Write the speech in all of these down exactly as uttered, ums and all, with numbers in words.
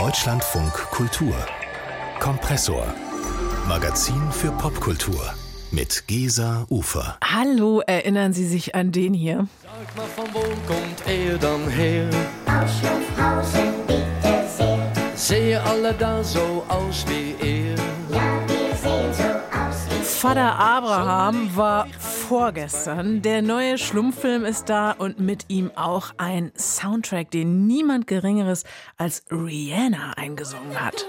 Deutschlandfunk Kultur. Kompressor. Magazin für Popkultur. Mit Gesa Ufer. Hallo, erinnern Sie sich an den hier? Sag mal, von wo kommt er dann her? Aus Schluffhausen Wiedersee. Sehen alle da so aus wie er? Ja, wir sehen so aus wie Vater Abraham war vorgestern. Der neue Schlumpffilm ist da und mit ihm auch ein Soundtrack, den niemand Geringeres als Rihanna eingesungen hat.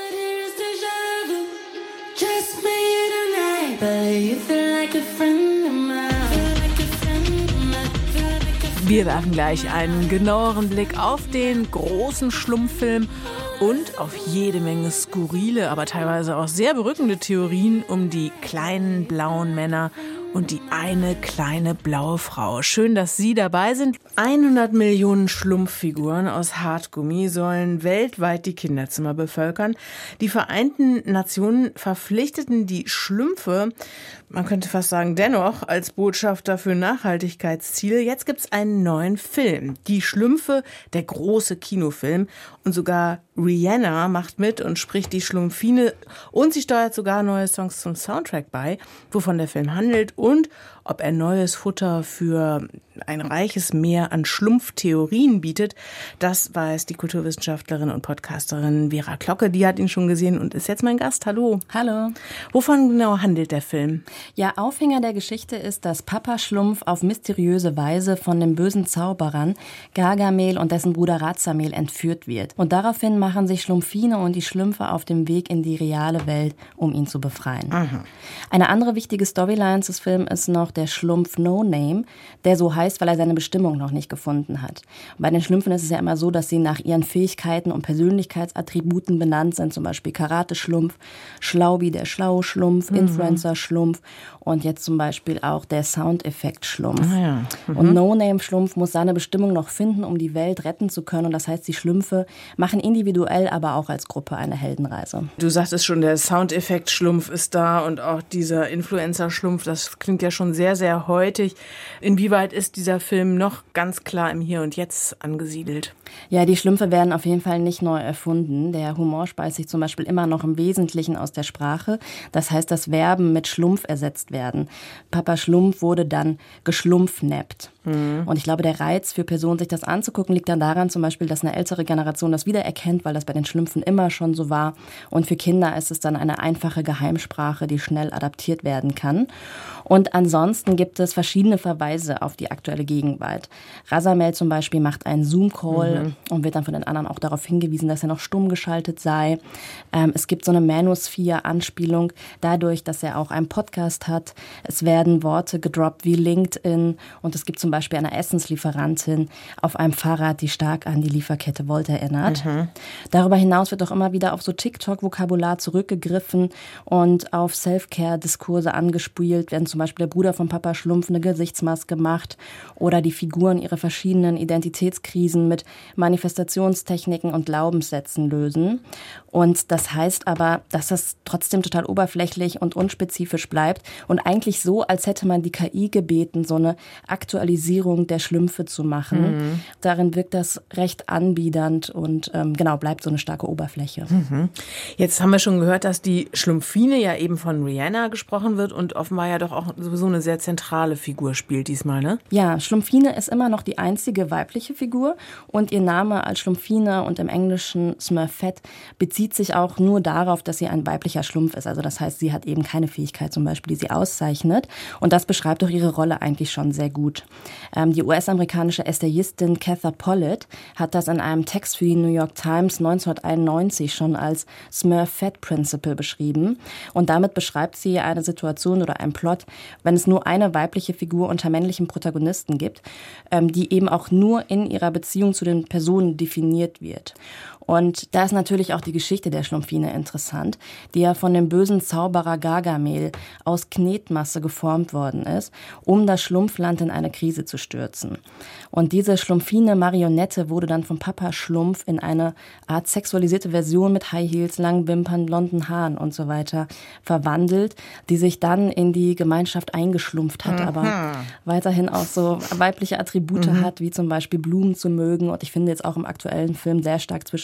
Wir werfen gleich einen genaueren Blick auf den großen Schlumpffilm und auf jede Menge skurrile, aber teilweise auch sehr berückende Theorien um die kleinen blauen Männer und die eine kleine blaue Frau. Schön, dass Sie dabei sind. hundert Millionen Schlumpffiguren aus Hartgummi sollen weltweit die Kinderzimmer bevölkern. Die Vereinten Nationen verpflichteten die Schlümpfe, man könnte fast sagen dennoch, als Botschafter für Nachhaltigkeitsziele. Jetzt gibt es einen neuen Film. Die Schlümpfe, der große Kinofilm. Und sogar Rihanna macht mit und spricht die Schlumpfine. Und sie steuert sogar neue Songs zum Soundtrack bei, wovon der Film handelt. Und ob er neues Futter für ein reiches Meer an Schlumpftheorien bietet, das weiß die Kulturwissenschaftlerin und Podcasterin Vera Klocke. Die hat ihn schon gesehen und ist jetzt mein Gast. Hallo. Hallo. Wovon genau handelt der Film? Ja, Aufhänger der Geschichte ist, dass Papa Schlumpf auf mysteriöse Weise von den bösen Zauberern Gargamel und dessen Bruder Razamel entführt wird. Und daraufhin machen sich Schlumpfine und die Schlümpfe auf dem Weg in die reale Welt, um ihn zu befreien. Aha. Eine andere wichtige Storyline des Films ist noch der Schlumpf No Name, der so heißt, weil er seine Bestimmung noch nicht gefunden hat. Und bei den Schlümpfen ist es ja immer so, dass sie nach ihren Fähigkeiten und Persönlichkeitsattributen benannt sind, zum Beispiel Karate-Schlumpf, Schlaubi der schlaue Schlumpf, mhm. Influencer-Schlumpf und jetzt zum Beispiel auch der Soundeffekt-Schlumpf. Ah ja. Mhm. Und No Name Schlumpf muss seine Bestimmung noch finden, um die Welt retten zu können. Und das heißt, die Schlümpfe machen individuell, aber auch als Gruppe eine Heldenreise. Du sagtest schon, der Soundeffekt-Schlumpf ist da und auch dieser Influencer-Schlumpf, das klingt ja schon sehr, sehr heutig. Inwieweit ist dieser Film noch ganz klar im Hier und Jetzt angesiedelt? Ja, die Schlümpfe werden auf jeden Fall nicht neu erfunden. Der Humor speist sich zum Beispiel immer noch im Wesentlichen aus der Sprache. Das heißt, dass Verben mit Schlumpf ersetzt werden. Papa Schlumpf wurde dann geschlumpfnappt. Mhm. Und ich glaube, der Reiz für Personen, sich das anzugucken, liegt dann daran zum Beispiel, dass eine ältere Generation das wiedererkennt, weil das bei den Schlümpfen immer schon so war. Und für Kinder ist es dann eine einfache Geheimsprache, die schnell adaptiert werden kann. Und ansonsten gibt es verschiedene Verweise auf die aktuelle Gegenwart. Razamel zum Beispiel macht einen Zoom-Call mhm. und wird dann von den anderen auch darauf hingewiesen, dass er noch stumm geschaltet sei. Ähm, es gibt so eine Manosphere-Anspielung dadurch, dass er auch einen Podcast hat. Es werden Worte gedroppt wie LinkedIn und es gibt zum Beispiel eine Essenslieferantin auf einem Fahrrad, die stark an die Lieferkette Volt erinnert. Mhm. Darüber hinaus wird auch immer wieder auf so TikTok-Vokabular zurückgegriffen und auf Self-Care-Diskurse angespielt, wenn zum Beispiel der Bruder von Papa Schlumpf eine Gesichtsmaske macht oder die Figuren ihre verschiedenen Identitätskrisen mit Manifestationstechniken und Glaubenssätzen lösen. Und das heißt aber, dass das trotzdem total oberflächlich und unspezifisch bleibt und eigentlich so, als hätte man die K I gebeten, so eine Aktualisierung der Schlümpfe zu machen. Mhm. Darin wirkt das recht anbiedernd und ähm, genau, bleibt so eine starke Oberfläche. Mhm. Jetzt haben wir schon gehört, dass die Schlumpfine ja eben von Rihanna gesprochen wird und offenbar ja doch auch sowieso eine sehr zentrale Figur spielt diesmal, ne? Ja, Schlumpfine ist immer noch die einzige weibliche Figur und ihr Name als Schlumpfine und im Englischen Smurfette bezieht sich auch nur darauf, dass sie ein weiblicher Schlumpf ist. Also das heißt, sie hat eben keine Fähigkeit zum Beispiel, die sie auszeichnet. Und das beschreibt auch ihre Rolle eigentlich schon sehr gut. Ähm, die U S-amerikanische Essayistin Cather Pollitt hat das in einem Text für die New York Times neunzehnhunderteinundneunzig schon als Smurfette Principle beschrieben. Und damit beschreibt sie eine Situation oder einen Plot, wenn es nur eine weibliche Figur unter männlichen Protagonisten gibt, ähm, die eben auch nur in ihrer Beziehung zu den Personen definiert wird. Und da ist natürlich auch die Geschichte der Schlumpfine interessant, die ja von dem bösen Zauberer Gargamel aus Knetmasse geformt worden ist, um das Schlumpfland in eine Krise zu stürzen. Und diese Schlumpfine Marionette wurde dann von Papa Schlumpf in eine Art sexualisierte Version mit High Heels, langen Wimpern, blonden Haaren und so weiter verwandelt, die sich dann in die Gemeinschaft eingeschlumpft hat, mhm. aber weiterhin auch so weibliche Attribute mhm. hat, wie zum Beispiel Blumen zu mögen. Und ich finde jetzt auch im aktuellen Film sehr stark zwischen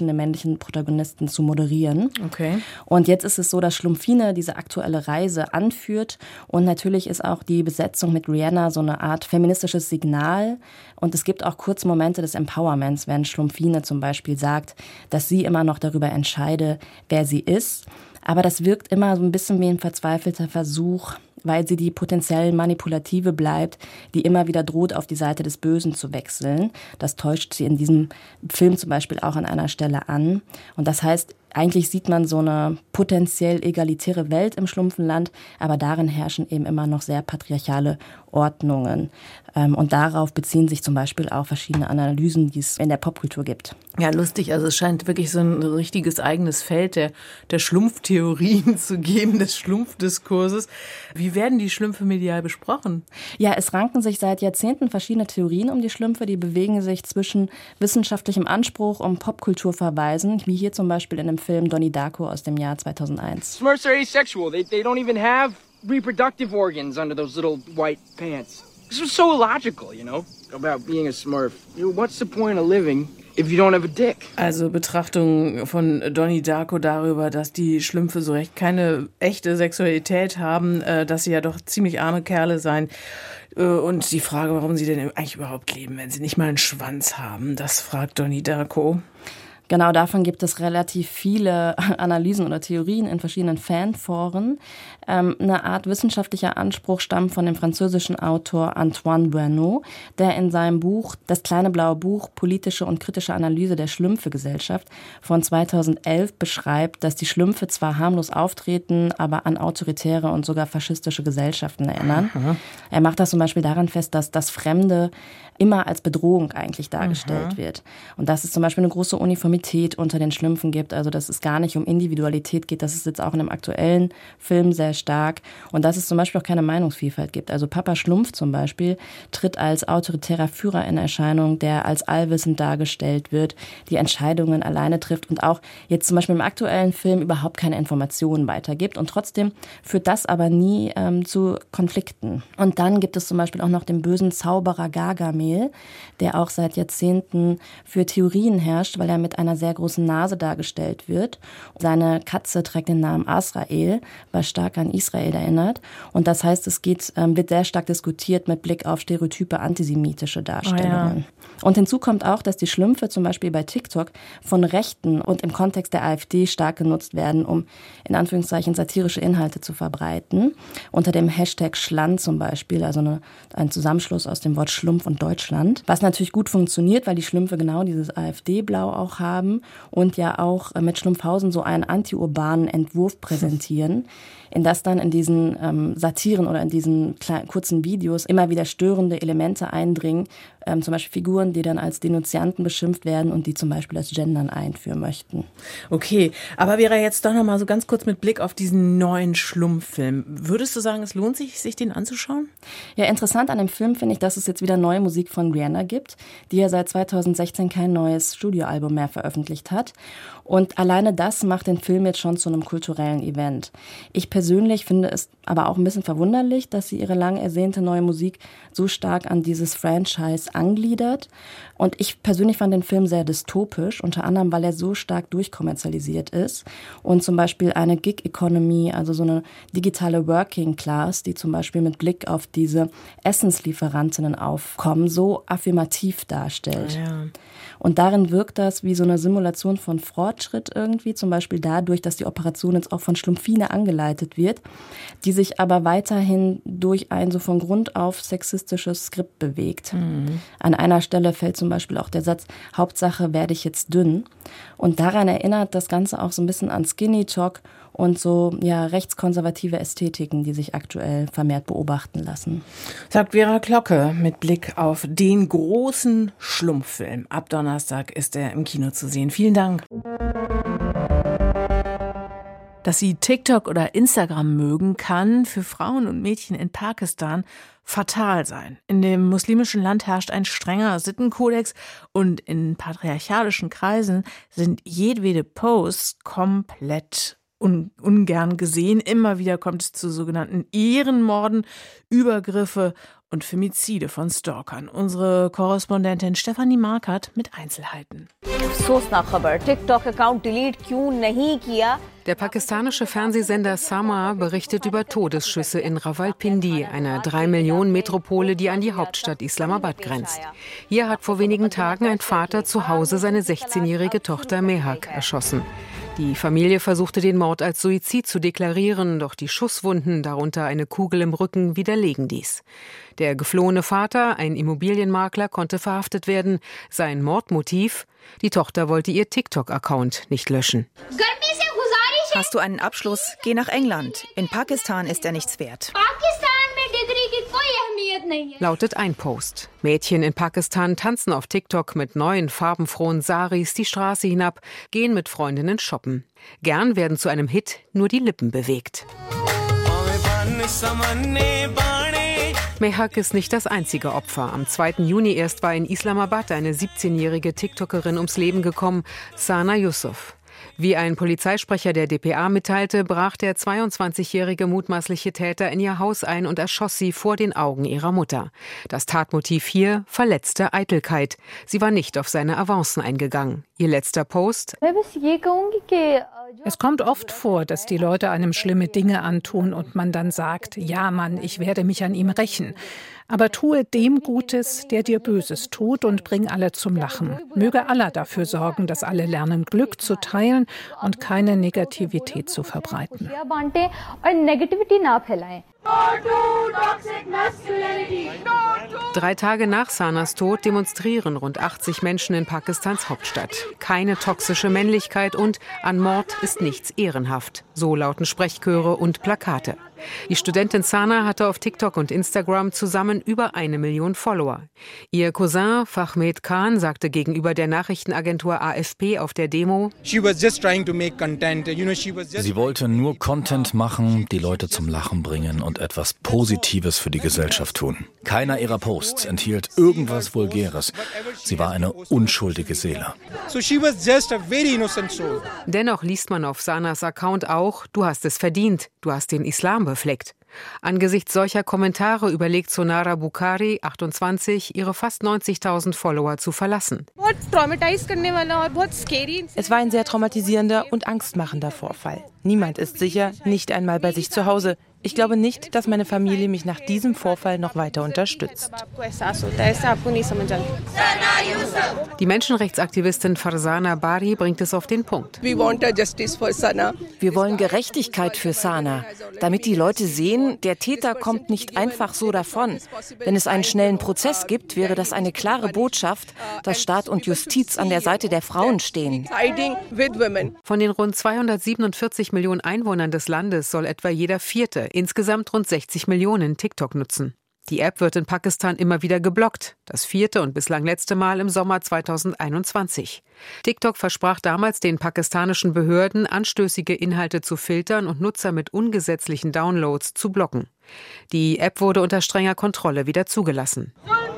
zwischen den männlichen Protagonisten zu moderieren. Okay. Und jetzt ist es so, dass Schlumpfine diese aktuelle Reise anführt. Und natürlich ist auch die Besetzung mit Rihanna so eine Art feministisches Signal. Und es gibt auch kurze Momente des Empowerments, wenn Schlumpfine zum Beispiel sagt, dass sie immer noch darüber entscheide, wer sie ist. Aber das wirkt immer so ein bisschen wie ein verzweifelter Versuch, weil sie die potenziell Manipulative bleibt, die immer wieder droht, auf die Seite des Bösen zu wechseln. Das täuscht sie in diesem Film zum Beispiel auch an einer Stelle an. Und das heißt, eigentlich sieht man so eine potenziell egalitäre Welt im Schlumpfenland, aber darin herrschen eben immer noch sehr patriarchale Ordnungen. Und darauf beziehen sich zum Beispiel auch verschiedene Analysen, die es in der Popkultur gibt. Ja, lustig. Also es scheint wirklich so ein richtiges eigenes Feld der, der Schlumpftheorien zu geben, des Schlumpfdiskurses. Wie werden die Schlümpfe medial besprochen? Ja, es ranken sich seit Jahrzehnten verschiedene Theorien um die Schlümpfe. Die bewegen sich zwischen wissenschaftlichem Anspruch und Popkulturverweisen, wie hier zum Beispiel in dem Film Donnie Darko aus dem Jahr zweitausendeins. Smurfs are asexual. They, they don't even have reproductive organs under those little white pants. This was so illogical, you know, about being a Smurf. You know, what's the point of living if you don't have a dick? Also Betrachtung von Donnie Darko darüber, dass die Schlümpfe so recht keine echte Sexualität haben, dass sie ja doch ziemlich arme Kerle seien. Und die Frage, warum sie denn eigentlich überhaupt leben, wenn sie nicht mal einen Schwanz haben, das fragt Donnie Darko. Genau, davon gibt es relativ viele Analysen oder Theorien in verschiedenen Fanforen. Ähm, eine Art wissenschaftlicher Anspruch stammt von dem französischen Autor Antoine Bruneau, der in seinem Buch Das kleine blaue Buch, politische und kritische Analyse der Schlümpfe-Gesellschaft von zweitausendelf beschreibt, dass die Schlümpfe zwar harmlos auftreten, aber an autoritäre und sogar faschistische Gesellschaften erinnern. Mhm. Er macht das zum Beispiel daran fest, dass das Fremde immer als Bedrohung eigentlich dargestellt mhm. wird. Und dass es zum Beispiel eine große Uniformität unter den Schlümpfen gibt, also dass es gar nicht um Individualität geht, das ist jetzt auch in einem aktuellen Film sehr stark. Und dass es zum Beispiel auch keine Meinungsvielfalt gibt. Also Papa Schlumpf zum Beispiel tritt als autoritärer Führer in Erscheinung, der als allwissend dargestellt wird, die Entscheidungen alleine trifft und auch jetzt zum Beispiel im aktuellen Film überhaupt keine Informationen weitergibt. Und trotzdem führt das aber nie ähm, zu Konflikten. Und dann gibt es zum Beispiel auch noch den bösen Zauberer Gargamel, der auch seit Jahrzehnten für Theorien herrscht, weil er mit einer sehr großen Nase dargestellt wird. Seine Katze trägt den Namen Azrael, was stark an Israel erinnert. Und das heißt, es geht, wird sehr stark diskutiert mit Blick auf stereotype antisemitische Darstellungen. Oh ja. Und hinzu kommt auch, dass die Schlümpfe zum Beispiel bei TikTok von Rechten und im Kontext der AfD stark genutzt werden, um in Anführungszeichen satirische Inhalte zu verbreiten. Unter dem Hashtag Schland zum Beispiel, also eine, ein Zusammenschluss aus dem Wort Schlumpf und Deutschland. Was natürlich gut funktioniert, weil die Schlümpfe genau dieses AfD-Blau auch haben und ja auch mit Schlumpfhausen so einen antiurbanen Entwurf präsentieren, in das dann in diesen ähm, Satiren oder in diesen kleinen, kurzen Videos immer wieder störende Elemente eindringen, ähm, zum Beispiel Figuren, die dann als Denunzianten beschimpft werden und die zum Beispiel das Gendern einführen möchten. Okay, aber wäre jetzt doch noch mal so ganz kurz mit Blick auf diesen neuen Schlumpffilm. Würdest du sagen, es lohnt sich, sich den anzuschauen? Ja, interessant an dem Film finde ich, dass es jetzt wieder neue Musik von Rihanna gibt, die ja seit zweitausendsechzehn kein neues Studioalbum mehr veröffentlicht hat. Und alleine das macht den Film jetzt schon zu einem kulturellen Event. Ich persönlich finde es aber auch ein bisschen verwunderlich, dass sie ihre lang ersehnte neue Musik so stark an dieses Franchise angliedert. Und ich persönlich fand den Film sehr dystopisch, unter anderem, weil er so stark durchkommerzialisiert ist und zum Beispiel eine Gig-Economy, also so eine digitale Working Class, die zum Beispiel mit Blick auf diese Essenslieferantinnen aufkommen, so affirmativ darstellt. Ja. Und darin wirkt das wie so eine Simulation von Fortschritt irgendwie, zum Beispiel dadurch, dass die Operation jetzt auch von Schlumpfine angeleitet wird, die sich aber weiterhin durch ein so von Grund auf sexistisches Skript bewegt. Mhm. An einer Stelle fällt zum Beispiel auch der Satz, Hauptsache werde ich jetzt dünn. Und daran erinnert das Ganze auch so ein bisschen an Skinny Talk und so ja rechtskonservative Ästhetiken, die sich aktuell vermehrt beobachten lassen. Sagt Vera Glocke mit Blick auf den großen Schlumpffilm. Ab Donnerstag ist er im Kino zu sehen. Vielen Dank. Dass sie TikTok oder Instagram mögen, kann für Frauen und Mädchen in Pakistan fatal sein. In dem muslimischen Land herrscht ein strenger Sittenkodex und in patriarchalischen Kreisen sind jedwede Posts komplett un- ungern gesehen. Immer wieder kommt es zu sogenannten Ehrenmorden, Übergriffe und Femizide von Stalkern. Unsere Korrespondentin Stefanie Markert mit Einzelheiten. Der pakistanische Fernsehsender Sama berichtet über Todesschüsse in Rawalpindi, einer drei Millionen Metropole, die an die Hauptstadt Islamabad grenzt. Hier hat vor wenigen Tagen ein Vater zu Hause seine sechzehnjährige Tochter Mehak erschossen. Die Familie versuchte den Mord als Suizid zu deklarieren, doch die Schusswunden, darunter eine Kugel im Rücken, widerlegen dies. Der geflohene Vater, ein Immobilienmakler, konnte verhaftet werden. Sein Mordmotiv? Die Tochter wollte ihr TikTok-Account nicht löschen. Hast du einen Abschluss? Geh nach England. In Pakistan ist er nichts wert. Lautet ein Post. Mädchen in Pakistan tanzen auf TikTok mit neuen farbenfrohen Saris die Straße hinab, gehen mit Freundinnen shoppen. Gern werden zu einem Hit nur die Lippen bewegt. Mehak ist nicht das einzige Opfer. Am zweiten Juni erst war in Islamabad eine siebzehnjährige TikTokerin ums Leben gekommen, Sana Yusuf. Wie ein Polizeisprecher der D P A mitteilte, brach der zweiundzwanzigjährige mutmaßliche Täter in ihr Haus ein und erschoss sie vor den Augen ihrer Mutter. Das Tatmotiv hier: verletzte Eitelkeit. Sie war nicht auf seine Avancen eingegangen. Ihr letzter Post: Es kommt oft vor, dass die Leute einem schlimme Dinge antun und man dann sagt, ja Mann, ich werde mich an ihm rächen. Aber tue dem Gutes, der dir Böses tut, und bring alle zum Lachen. Möge Allah dafür sorgen, dass alle lernen, Glück zu teilen und keine Negativität zu verbreiten. Drei Tage nach Sanas Tod demonstrieren rund achtzig Menschen in Pakistans Hauptstadt. Keine toxische Männlichkeit und an Mord ist nichts ehrenhaft. So lauten Sprechchöre und Plakate. Die Studentin Sana hatte auf TikTok und Instagram zusammen über eine Million Follower. Ihr Cousin Fahmed Khan sagte gegenüber der Nachrichtenagentur A F P auf der Demo: Sie wollte nur Content machen, die Leute zum Lachen bringen und etwas Positives für die Gesellschaft tun. Keiner ihrer Posts enthielt irgendwas Vulgäres. Sie war eine unschuldige Seele. Dennoch liest man auf Sanas Account auch: Du hast es verdient, du hast den Islam befleckt. Angesichts solcher Kommentare überlegt Sonara Bukhari, achtundzwanzig, ihre fast neunzigtausend Follower zu verlassen. Es war ein sehr traumatisierender und angstmachender Vorfall. Niemand ist sicher, nicht einmal bei sich zu Hause. Ich glaube nicht, dass meine Familie mich nach diesem Vorfall noch weiter unterstützt. Die Menschenrechtsaktivistin Farzana Bari bringt es auf den Punkt. Wir wollen Gerechtigkeit für Sana, damit die Leute sehen, der Täter kommt nicht einfach so davon. Wenn es einen schnellen Prozess gibt, wäre das eine klare Botschaft, dass Staat und Justiz an der Seite der Frauen stehen. Von den rund zweihundertsiebenundvierzig Millionen Einwohnern des Landes soll etwa jeder Vierte, insgesamt rund sechzig Millionen, TikTok nutzen. Die App wird in Pakistan immer wieder geblockt. Das vierte und bislang letzte Mal im Sommer zweitausendeinundzwanzig. TikTok versprach damals den pakistanischen Behörden, anstößige Inhalte zu filtern und Nutzer mit ungesetzlichen Downloads zu blocken. Die App wurde unter strenger Kontrolle wieder zugelassen.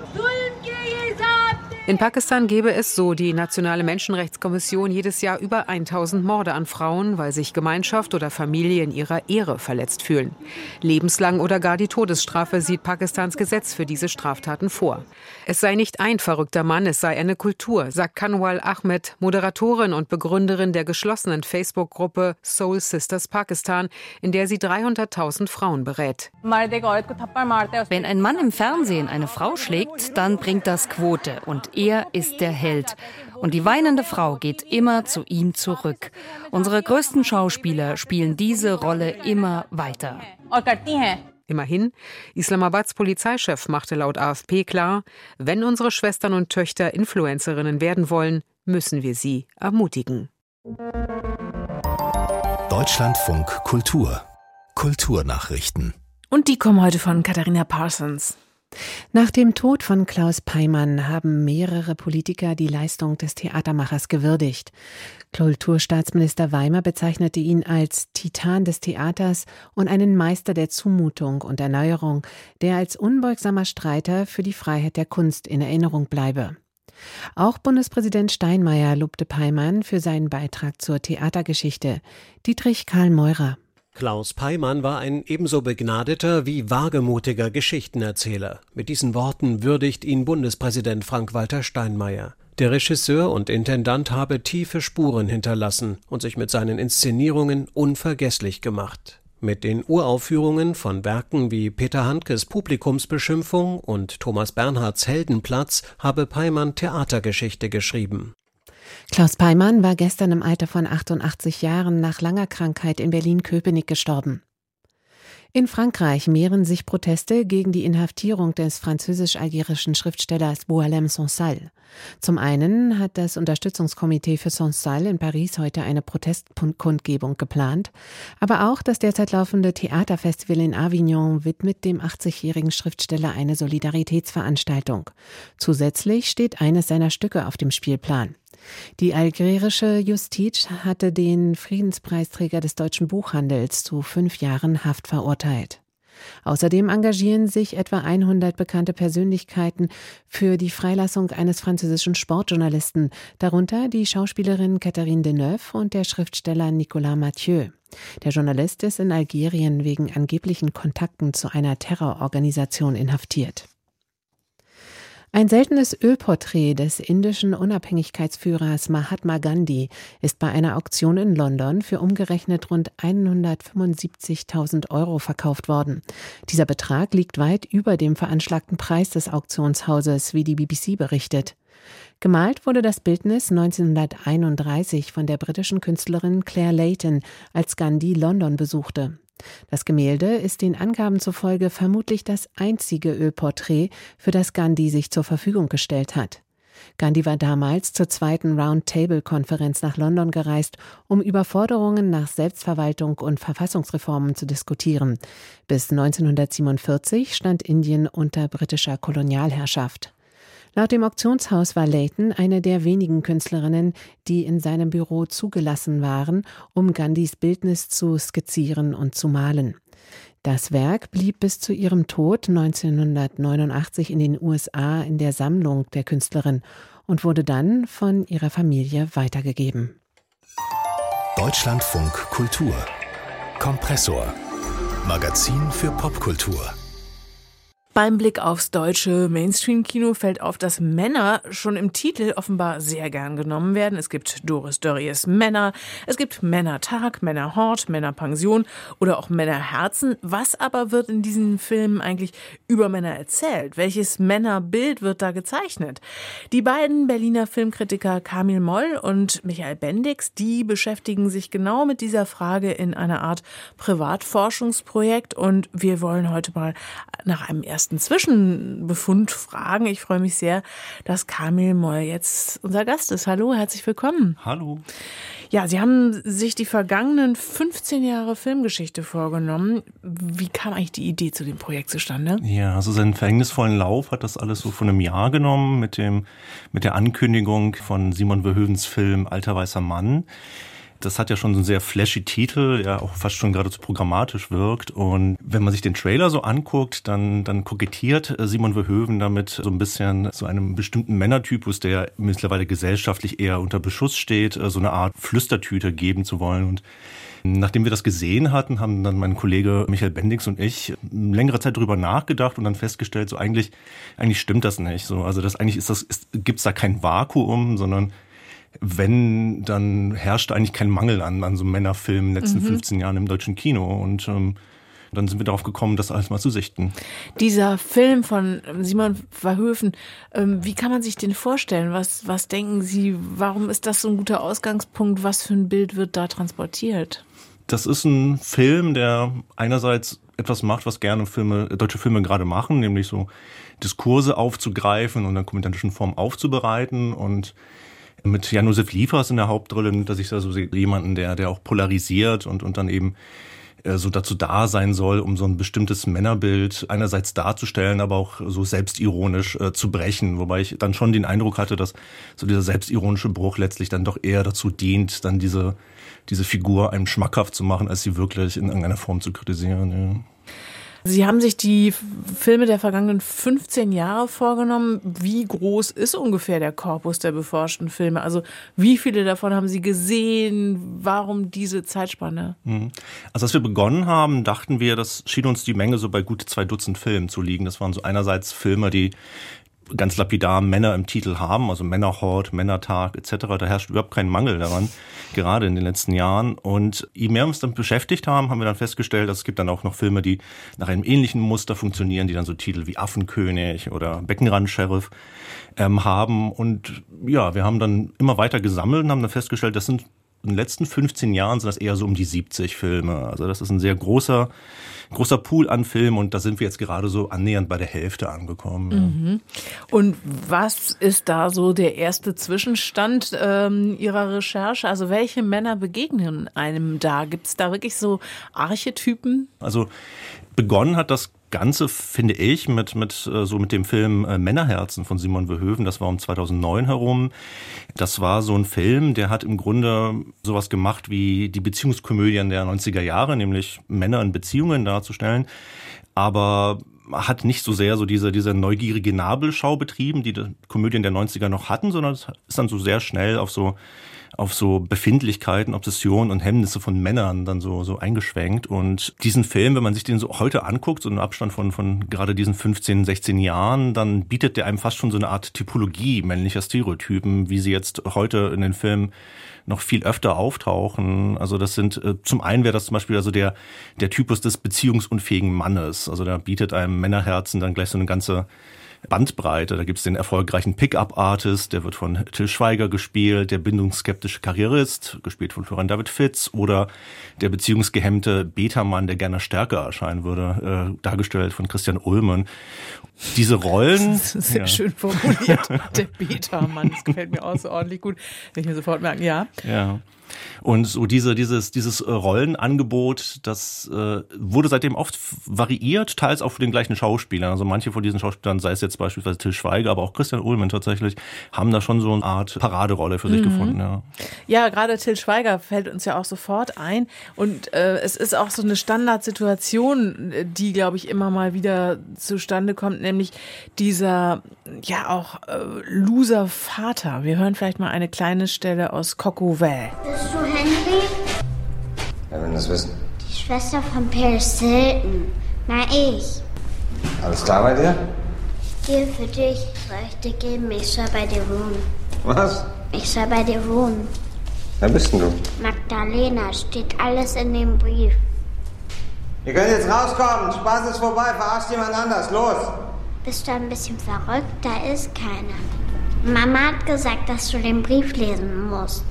In Pakistan gebe es, so die Nationale Menschenrechtskommission, jedes Jahr über tausend Morde an Frauen, weil sich Gemeinschaft oder Familie in ihrer Ehre verletzt fühlen. Lebenslang oder gar die Todesstrafe sieht Pakistans Gesetz für diese Straftaten vor. Es sei nicht ein verrückter Mann, es sei eine Kultur, sagt Kanwal Ahmed, Moderatorin und Begründerin der geschlossenen Facebook-Gruppe Soul Sisters Pakistan, in der sie dreihunderttausend Frauen berät. Wenn ein Mann im Fernsehen eine Frau schlägt, dann bringt das Quote und er ist der Held. Und die weinende Frau geht immer zu ihm zurück. Unsere größten Schauspieler spielen diese Rolle immer weiter. Immerhin, Islamabads Polizeichef machte laut A F P klar, wenn unsere Schwestern und Töchter Influencerinnen werden wollen, müssen wir sie ermutigen. Deutschlandfunk Kultur. Kulturnachrichten. Und die kommen heute von Katharina Parsons. Nach dem Tod von Klaus Peimann haben mehrere Politiker die Leistung des Theatermachers gewürdigt. Kulturstaatsminister Weimer bezeichnete ihn als Titan des Theaters und einen Meister der Zumutung und Erneuerung, der als unbeugsamer Streiter für die Freiheit der Kunst in Erinnerung bleibe. Auch Bundespräsident Steinmeier lobte Peimann für seinen Beitrag zur Theatergeschichte. Dietrich Karl Meurer. Klaus Peimann war ein ebenso begnadeter wie wagemutiger Geschichtenerzähler. Mit diesen Worten würdigt ihn Bundespräsident Frank-Walter Steinmeier. Der Regisseur und Intendant habe tiefe Spuren hinterlassen und sich mit seinen Inszenierungen unvergesslich gemacht. Mit den Uraufführungen von Werken wie Peter Handkes Publikumsbeschimpfung und Thomas Bernhards Heldenplatz habe Peimann Theatergeschichte geschrieben. Klaus Peimann war gestern im Alter von achtundachtzig Jahren nach langer Krankheit in Berlin-Köpenick gestorben. In Frankreich mehren sich Proteste gegen die Inhaftierung des französisch-algerischen Schriftstellers Boualem Sansal. Zum einen hat das Unterstützungskomitee für Sansal in Paris heute eine Protestkundgebung geplant, aber auch das derzeit laufende Theaterfestival in Avignon widmet dem achtzigjährigen Schriftsteller eine Solidaritätsveranstaltung. Zusätzlich steht eines seiner Stücke auf dem Spielplan. Die algerische Justiz hatte den Friedenspreisträger des deutschen Buchhandels zu fünf Jahren Haft verurteilt. Außerdem engagieren sich etwa hundert bekannte Persönlichkeiten für die Freilassung eines französischen Sportjournalisten, darunter die Schauspielerin Catherine Deneuve und der Schriftsteller Nicolas Mathieu. Der Journalist ist in Algerien wegen angeblichen Kontakten zu einer Terrororganisation inhaftiert. Ein seltenes Ölporträt des indischen Unabhängigkeitsführers Mahatma Gandhi ist bei einer Auktion in London für umgerechnet rund hundertfünfundsiebzigtausend Euro verkauft worden. Dieser Betrag liegt weit über dem veranschlagten Preis des Auktionshauses, wie die B B C berichtet. Gemalt wurde das Bildnis neunzehnhunderteinunddreißig von der britischen Künstlerin Claire Leighton, als Gandhi London besuchte. Das Gemälde ist den Angaben zufolge vermutlich das einzige Ölporträt, für das Gandhi sich zur Verfügung gestellt hat. Gandhi war damals zur zweiten Roundtable-Konferenz nach London gereist, um über Forderungen nach Selbstverwaltung und Verfassungsreformen zu diskutieren. Bis neunzehnhundertsiebenundvierzig stand Indien unter britischer Kolonialherrschaft. Laut dem Auktionshaus war Leighton eine der wenigen Künstlerinnen, die in seinem Büro zugelassen waren, um Gandhis Bildnis zu skizzieren und zu malen. Das Werk blieb bis zu ihrem Tod neunzehnhundertneunundachtzig in den U S A in der Sammlung der Künstlerin und wurde dann von ihrer Familie weitergegeben. Deutschlandfunk Kultur. Kompressor. Magazin für Popkultur. Beim Blick aufs deutsche Mainstream-Kino fällt auf, dass Männer schon im Titel offenbar sehr gern genommen werden. Es gibt Doris Dörries Männer, es gibt Männertag, Männerhort, Männerpension oder auch Männerherzen. Was aber wird in diesen Filmen eigentlich über Männer erzählt? Welches Männerbild wird da gezeichnet? Die beiden Berliner Filmkritiker Kamil Moll und Michael Bendix, die beschäftigen sich genau mit dieser Frage in einer Art Privatforschungsprojekt und wir wollen heute mal nach einem ersten Zwischenbefund fragen. Ich freue mich sehr, dass Kamil Moll jetzt unser Gast ist. Hallo, herzlich willkommen. Hallo. Ja, Sie haben sich die vergangenen fünfzehn Jahre Filmgeschichte vorgenommen. Wie kam eigentlich die Idee zu dem Projekt zustande? Ja, also seinen verhängnisvollen Lauf hat das alles so von einem Jahr genommen mit dem, mit der Ankündigung von Simon Verhoevens Film Alter weißer Mann. Das hat ja schon so einen sehr flashy Titel, der auch fast schon geradezu programmatisch wirkt. Und wenn man sich den Trailer so anguckt, dann, dann kokettiert Simon Verhoeven damit so ein bisschen zu einem bestimmten Männertypus, der mittlerweile gesellschaftlich eher unter Beschuss steht, so eine Art Flüstertüte geben zu wollen. Und nachdem wir das gesehen hatten, haben dann mein Kollege Michael Bendix und ich längere Zeit drüber nachgedacht und dann festgestellt, so eigentlich, eigentlich stimmt das nicht. So, also das eigentlich ist das, ist, gibt's da kein Vakuum, sondern wenn, dann herrscht eigentlich kein Mangel an, an so Männerfilmen in den letzten mhm. fünfzehn Jahren im deutschen Kino. Und ähm, dann sind wir darauf gekommen, das alles mal zu sichten. Dieser Film von Simon Verhoeven, ähm, wie kann man sich den vorstellen? Was, was denken Sie, warum ist das so ein guter Ausgangspunkt? Was für ein Bild wird da transportiert? Das ist ein Film, der einerseits etwas macht, was gerne Filme, deutsche Filme gerade machen, nämlich so Diskurse aufzugreifen und in komödiantischen Form aufzubereiten. Und mit Jan-Josef Liefers in der Hauptrolle nimmt er sich da so jemanden, der, der auch polarisiert und, und dann eben äh, so dazu da sein soll, um so ein bestimmtes Männerbild einerseits darzustellen, aber auch so selbstironisch äh, zu brechen. Wobei ich dann schon den Eindruck hatte, dass so dieser selbstironische Bruch letztlich dann doch eher dazu dient, dann diese, diese Figur einem schmackhaft zu machen, als sie wirklich in irgendeiner Form zu kritisieren. Ja. Sie haben sich die Filme der vergangenen fünfzehn Jahre vorgenommen. Wie groß ist ungefähr der Korpus der beforschten Filme? Also wie viele davon haben Sie gesehen? Warum diese Zeitspanne? Also als wir begonnen haben, dachten wir, das schien uns die Menge so bei gut zwei Dutzend Filmen zu liegen. Das waren so einerseits Filme, die ganz lapidar Männer im Titel haben, also Männerhort, Männertag et cetera. Da herrscht überhaupt kein Mangel daran, gerade in den letzten Jahren. Und je mehr wir uns damit beschäftigt haben, haben wir dann festgestellt, dass es gibt dann auch noch Filme, die nach einem ähnlichen Muster funktionieren, die dann so Titel wie Affenkönig oder Beckenrand-Sheriff ähm, haben. Und ja, wir haben dann immer weiter gesammelt und haben dann festgestellt, das sind in den letzten fünfzehn Jahren sind das eher so um die siebzig Filme. Also das ist ein sehr großer, großer Pool an Filmen und da sind wir jetzt gerade so annähernd bei der Hälfte angekommen. Ja. Mhm. Und was ist da so der erste Zwischenstand ähm, Ihrer Recherche? Also welche Männer begegnen einem da? Gibt es da wirklich so Archetypen? Also begonnen hat das Ganze, finde ich, mit mit so mit dem Film äh, Männerherzen von Simon Verhoeven. Das war um zweitausendneun herum. Das war so ein Film, der hat im Grunde sowas gemacht wie die Beziehungskomödien der neunziger Jahre, nämlich Männer in Beziehungen darzustellen. Aber hat nicht so sehr so diese diese neugierige Nabelschau betrieben, die die Komödien der neunziger noch hatten, sondern es ist dann so sehr schnell auf so auf so Befindlichkeiten, Obsessionen und Hemmnisse von Männern dann so so eingeschwenkt. Und diesen Film, wenn man sich den so heute anguckt, so einen Abstand von von gerade diesen fünfzehn, sechzehn Jahren, dann bietet der einem fast schon so eine Art Typologie männlicher Stereotypen, wie sie jetzt heute in den Filmen noch viel öfter auftauchen. Also das sind, äh, zum einen wäre das zum Beispiel also der der Typus des beziehungsunfähigen Mannes. Also da bietet einem Männerherzen dann gleich so eine ganze Bandbreite. Da gibt's den erfolgreichen Pickup-Artist, der wird von Til Schweiger gespielt, der bindungsskeptische Karrierist, gespielt von Florian David Fitz, oder der beziehungsgehemmte Beta-Mann, der gerne stärker erscheinen würde, äh, dargestellt von Christian Ullmann. Diese Rollen... Das ist sehr ja. schön formuliert. Der Beta-Mann, das gefällt mir außerordentlich gut. Kann ich mir sofort merken, ja. Ja. Und so diese, dieses, dieses Rollenangebot, das äh, wurde seitdem oft variiert, teils auch für den gleichen Schauspielern. Also manche von diesen Schauspielern, sei es jetzt beispielsweise Til Schweiger, aber auch Christian Ullmann tatsächlich, haben da schon so eine Art Paraderolle für sich mhm. gefunden. Ja, ja, gerade Til Schweiger fällt uns ja auch sofort ein. Und äh, es ist auch so eine Standardsituation, die, glaube ich, immer mal wieder zustande kommt, nämlich dieser, ja auch äh, Loser-Vater. Wir hören vielleicht mal eine kleine Stelle aus Coq au vin. Bist du Henry? Wer will das wissen? Die Schwester von Paris Hilton. Na, ich. Alles klar bei dir? Hier für dich. Soll ich dir geben? Ich soll bei dir wohnen. Was? Ich soll bei dir wohnen. Wer bist denn du? Magdalena, steht alles in dem Brief. Ihr könnt jetzt rauskommen. Spaß ist vorbei. Verarscht jemand anders. Los! Bist du ein bisschen verrückt? Da ist keiner. Mama hat gesagt, dass du den Brief lesen musst.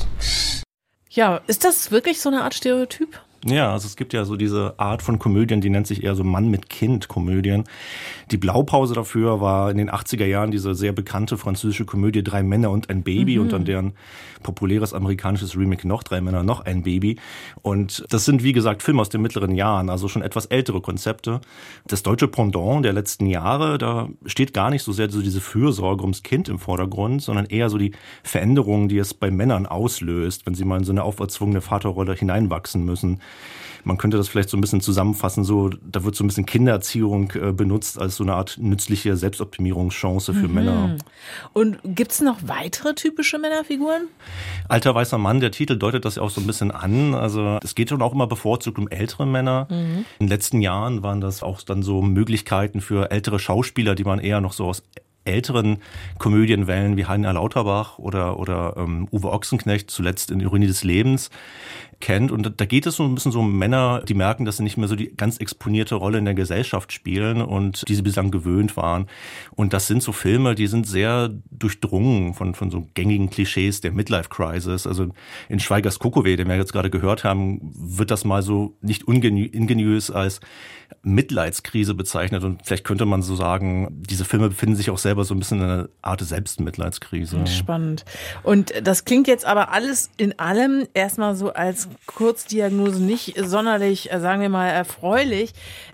Ja, ist das wirklich so eine Art Stereotyp? Ja, also es gibt ja so diese Art von Komödien, die nennt sich eher so Mann-mit-Kind-Komödien. Die Blaupause dafür war in den achtziger Jahren diese sehr bekannte französische Komödie Drei Männer und ein Baby mhm. und dann deren populäres amerikanisches Remake noch Drei Männer, noch ein Baby. Und das sind, wie gesagt, Filme aus den mittleren Jahren, also schon etwas ältere Konzepte. Das deutsche Pendant der letzten Jahre, da steht gar nicht so sehr so diese Fürsorge ums Kind im Vordergrund, sondern eher so die Veränderungen, die es bei Männern auslöst, wenn sie mal in so eine auferzwungene Vaterrolle hineinwachsen müssen. Man könnte das vielleicht so ein bisschen zusammenfassen, so, da wird so ein bisschen Kindererziehung äh, benutzt als so eine Art nützliche Selbstoptimierungschance für mhm. Männer. Und gibt's noch weitere typische Männerfiguren? Alter weißer Mann, der Titel deutet das ja auch so ein bisschen an. Also es geht schon auch immer bevorzugt um ältere Männer. Mhm. In den letzten Jahren waren das auch dann so Möglichkeiten für ältere Schauspieler, die man eher noch so aus älteren Komödienwellen wie Heiner Lauterbach oder, oder ähm, Uwe Ochsenknecht, zuletzt in Ironie des Lebens, kennt. Und da geht es so ein bisschen so um Männer, die merken, dass sie nicht mehr so die ganz exponierte Rolle in der Gesellschaft spielen und die sie bislang gewöhnt waren. Und das sind so Filme, die sind sehr durchdrungen von, von so gängigen Klischees der Midlife-Crisis. Also in Schweigers Coq au vin, den wir jetzt gerade gehört haben, wird das mal so nicht ingeniös als Mitleidskrise bezeichnet. Und vielleicht könnte man so sagen, diese Filme befinden sich auch selber so ein bisschen in einer Art Selbstmitleidskrise. Spannend. Und das klingt jetzt aber alles in allem erstmal so als Kurzdiagnose nicht sonderlich, sagen wir mal, erfreulich.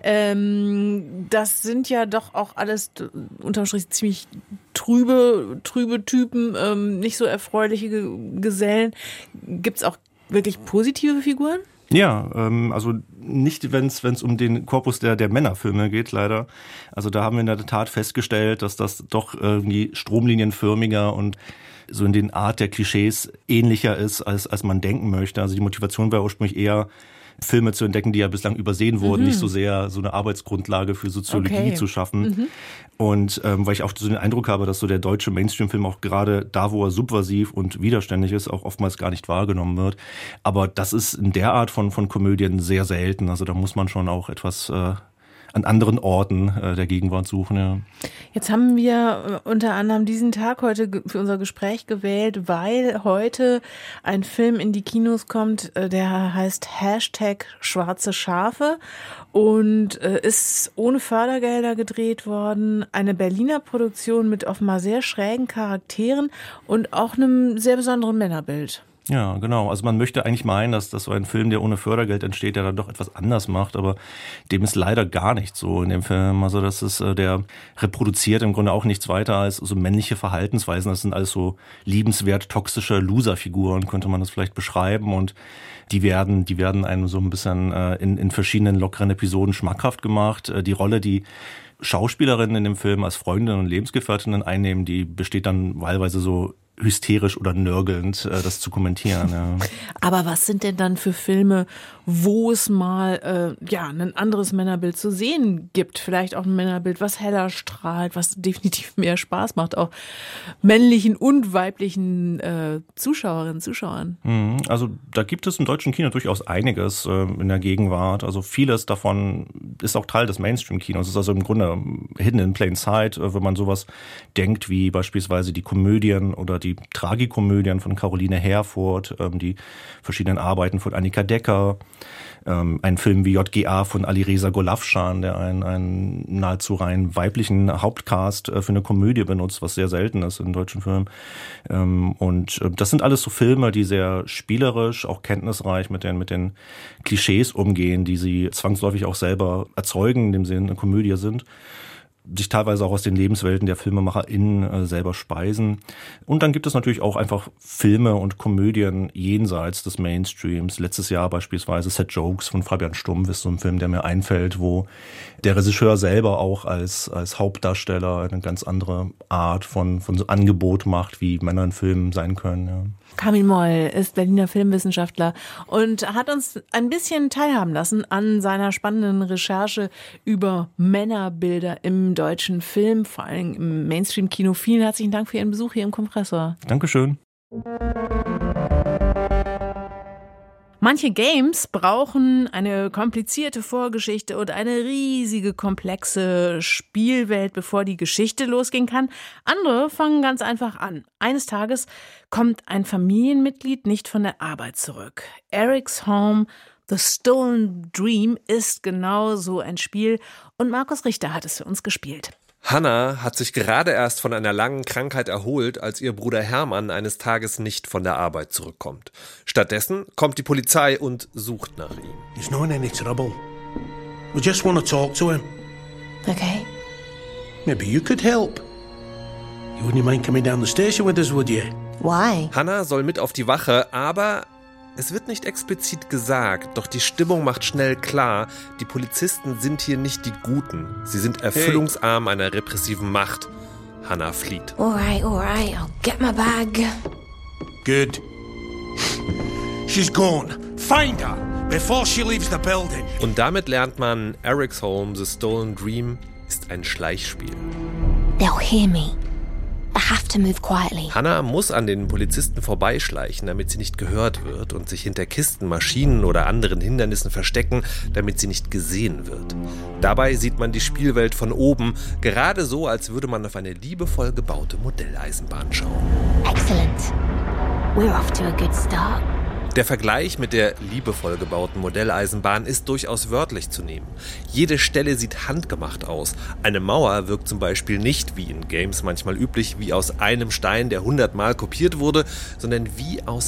Ähm, das sind ja doch auch alles unterm Strich ziemlich trübe, trübe Typen, ähm, nicht so erfreuliche Gesellen. Gibt's auch wirklich positive Figuren? Ja, ähm, also nicht, wenn es um den Korpus der, der Männerfilme geht, leider. Also da haben wir in der Tat festgestellt, dass das doch irgendwie stromlinienförmiger und so in den Art der Klischees ähnlicher ist, als, als man denken möchte. Also die Motivation war ursprünglich eher, Filme zu entdecken, die ja bislang übersehen wurden, mhm. nicht so sehr so eine Arbeitsgrundlage für Soziologie okay. zu schaffen. Mhm. Und ähm, weil ich auch so den Eindruck habe, dass so der deutsche Mainstream-Film auch gerade da, wo er subversiv und widerständig ist, auch oftmals gar nicht wahrgenommen wird. Aber das ist in der Art von, von Komödien sehr selten. Also da muss man schon auch etwas äh, an anderen Orten äh, der Gegenwart suchen. Ja. Jetzt haben wir unter anderem diesen Tag heute für unser Gespräch gewählt, weil heute ein Film in die Kinos kommt, der heißt Hashtag Schwarze Schafe und äh, ist ohne Fördergelder gedreht worden. Eine Berliner Produktion mit offenbar sehr schrägen Charakteren und auch einem sehr besonderen Männerbild. Ja, genau. Also man möchte eigentlich meinen, dass, dass so ein Film, der ohne Fördergeld entsteht, der dann doch etwas anders macht, aber dem ist leider gar nicht so in dem Film. Also das ist, äh, der reproduziert im Grunde auch nichts weiter als so männliche Verhaltensweisen. Das sind alles so liebenswert toxische Loser-Figuren, könnte man das vielleicht beschreiben, und die werden, die werden einem so ein bisschen äh, in, in verschiedenen lockeren Episoden schmackhaft gemacht. Äh, die Rolle, die Schauspielerinnen in dem Film als Freundinnen und Lebensgefährtinnen einnehmen, die besteht dann wahlweise so hysterisch oder nörgelnd, das zu kommentieren. Ja. Aber was sind denn dann für Filme, wo es mal äh, ja ein anderes Männerbild zu sehen gibt? Vielleicht auch ein Männerbild, was heller strahlt, was definitiv mehr Spaß macht, auch männlichen und weiblichen äh, Zuschauerinnen, Zuschauern. Also da gibt es im deutschen Kino durchaus einiges äh, in der Gegenwart. Also vieles davon ist auch Teil des Mainstream-Kinos. Es ist also im Grunde hidden in plain sight, äh, wenn man sowas denkt wie beispielsweise die Komödien oder die Tragikomödien von Caroline Herfurth, ähm, die verschiedenen Arbeiten von Annika Decker, ähm, ein Film wie J G A von Alireza Golafschan, der einen, einen nahezu rein weiblichen Hauptcast äh, für eine Komödie benutzt, was sehr selten ist in deutschen Filmen. Ähm, und äh, das sind alles so Filme, die sehr spielerisch, auch kenntnisreich mit den, mit den Klischees umgehen, die sie zwangsläufig auch selber erzeugen, indem sie eine Komödie sind, sich teilweise auch aus den Lebenswelten der FilmemacherInnen äh, selber speisen. Und dann gibt es natürlich auch einfach Filme und Komödien jenseits des Mainstreams. Letztes Jahr beispielsweise Set Jokes von Fabian Stumpf ist so ein Film, der mir einfällt, wo der Regisseur selber auch als als Hauptdarsteller eine ganz andere Art von von so Angebot macht, wie Männer in Filmen sein können. Ja. Kamil Moll ist Berliner Filmwissenschaftler und hat uns ein bisschen teilhaben lassen an seiner spannenden Recherche über Männerbilder im deutschen Film, vor allem im Mainstream-Kino. Vielen herzlichen Dank für Ihren Besuch hier im Kompressor. Dankeschön. Manche Games brauchen eine komplizierte Vorgeschichte und eine riesige, komplexe Spielwelt, bevor die Geschichte losgehen kann. Andere fangen ganz einfach an. Eines Tages kommt ein Familienmitglied nicht von der Arbeit zurück. Eric's Home, The Stolen Dream ist genau so ein Spiel und Markus Richter hat es für uns gespielt. Hannah hat sich gerade erst von einer langen Krankheit erholt, als ihr Bruder Hermann eines Tages nicht von der Arbeit zurückkommt. Stattdessen kommt die Polizei und sucht nach ihm. He's not in any trouble. We just want to talk to him. Okay. Maybe you could help. You wouldn't mind coming down the station with us, would you? Why? Hannah soll mit auf die Wache, aber es wird nicht explizit gesagt, doch die Stimmung macht schnell klar, die Polizisten sind hier nicht die Guten. Sie sind erfüllungsarm einer repressiven Macht. Hannah flieht. Alright, alright, I'll get my bag. Good. She's gone. Find her before she leaves the building. Und damit lernt man, Eric's Home, The Stolen Dream ist ein Schleichspiel. They'll hear me. I have to move quietly. Hannah muss an den Polizisten vorbeischleichen, damit sie nicht gehört wird und sich hinter Kisten, Maschinen oder anderen Hindernissen verstecken, damit sie nicht gesehen wird. Dabei sieht man die Spielwelt von oben, gerade so, als würde man auf eine liebevoll gebaute Modelleisenbahn schauen. Excellent. We're off to a good start. Der Vergleich mit der liebevoll gebauten Modelleisenbahn ist durchaus wörtlich zu nehmen. Jede Stelle sieht handgemacht aus. Eine Mauer wirkt zum Beispiel nicht, wie in Games manchmal üblich, wie aus einem Stein, der hundertmal kopiert wurde, sondern wie aus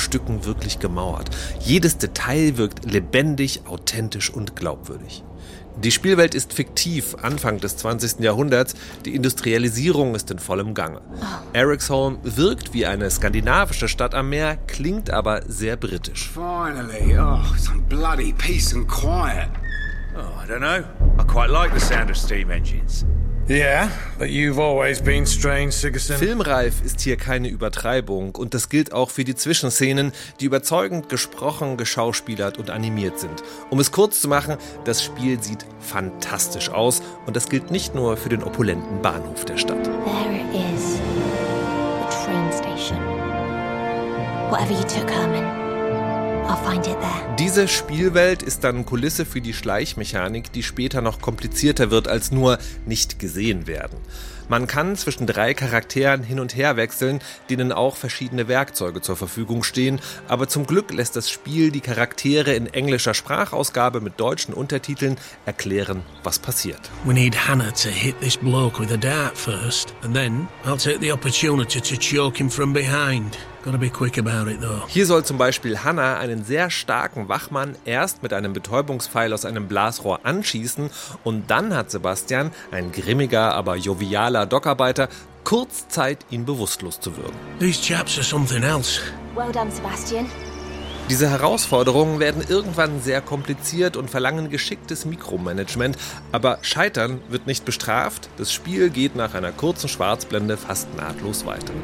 Einzelstücken wirklich gemauert. Jedes Detail wirkt lebendig, authentisch und glaubwürdig. Die Spielwelt ist fiktiv, Anfang des zwanzigsten Jahrhunderts. Die Industrialisierung ist in vollem Gange. Erixholm wirkt wie eine skandinavische Stadt am Meer, klingt aber sehr britisch. Finally, oh, some bloody peace and quiet. Oh, I don't know. I quite like the sound of steam engines. Yeah, but you've always been strange, Sigerson. Filmreif ist hier keine Übertreibung und das gilt auch für die Zwischenszenen, die überzeugend gesprochen, geschauspielert und animiert sind. Um es kurz zu machen, das Spiel sieht fantastisch aus und das gilt nicht nur für den opulenten Bahnhof der Stadt. There it is. The train station. Whatever you took, Herman. I'll find it there. Diese Spielwelt ist dann Kulisse für die Schleichmechanik, die später noch komplizierter wird als nur nicht gesehen werden. Man kann zwischen drei Charakteren hin und her wechseln, denen auch verschiedene Werkzeuge zur Verfügung stehen, aber zum Glück lässt das Spiel die Charaktere in englischer Sprachausgabe mit deutschen Untertiteln erklären, was passiert. We need Hannah to hit this bloke with a dart first, and then I'll take the opportunity to choke him from behind. Gotta be quick about it, though. Hier soll zum Beispiel Hannah einen sehr starken Wachmann erst mit einem Betäubungspfeil aus einem Blasrohr anschießen und dann hat Sebastian, ein grimmiger, aber jovialer Dockarbeiter, kurz Zeit, ihn bewusstlos zu würgen. These chaps are something else. Well done, Sebastian. Diese Herausforderungen werden irgendwann sehr kompliziert und verlangen geschicktes Mikromanagement, aber Scheitern wird nicht bestraft. Das Spiel geht nach einer kurzen Schwarzblende fast nahtlos weiter.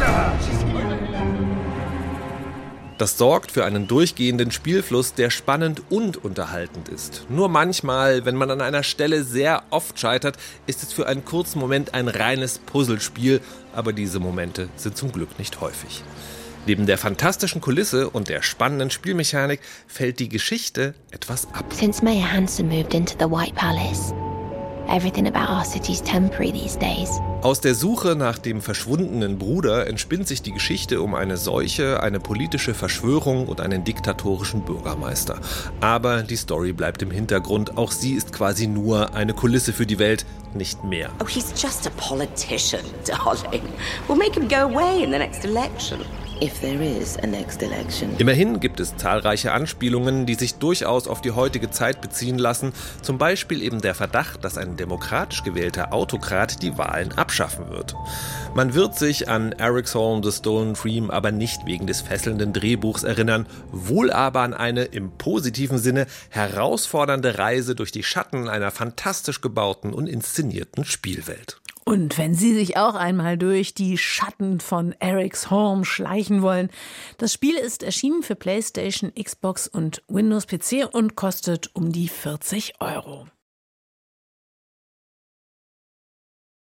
Das sorgt für einen durchgehenden Spielfluss, der spannend und unterhaltend ist. Nur manchmal, wenn man an einer Stelle sehr oft scheitert, ist es für einen kurzen Moment ein reines Puzzlespiel, aber diese Momente sind zum Glück nicht häufig. Neben der fantastischen Kulisse und der spannenden Spielmechanik fällt die Geschichte etwas ab. Since Mayor Hanson moved into the White Palace, everything about our city's temporary these days. Aus der Suche nach dem verschwundenen Bruder entspinnt sich die Geschichte um eine Seuche, eine politische Verschwörung und einen diktatorischen Bürgermeister. Aber die Story bleibt im Hintergrund. Auch sie ist quasi nur eine Kulisse für die Welt, nicht mehr. Oh, he's just a politician, darling. We'll make him go away in the next election. If there is a next election. Immerhin gibt es zahlreiche Anspielungen, die sich durchaus auf die heutige Zeit beziehen lassen. Zum Beispiel eben der Verdacht, dass ein demokratisch gewählter Autokrat die Wahlen abschaffen wird. Man wird sich an Erixholm The Stolen Dream aber nicht wegen des fesselnden Drehbuchs erinnern, wohl aber an eine im positiven Sinne herausfordernde Reise durch die Schatten einer fantastisch gebauten und inszenierten Spielwelt. Und wenn Sie sich auch einmal durch die Schatten von Erixholm schleichen wollen, das Spiel ist erschienen für PlayStation, Xbox und Windows P C und kostet um die vierzig Euro.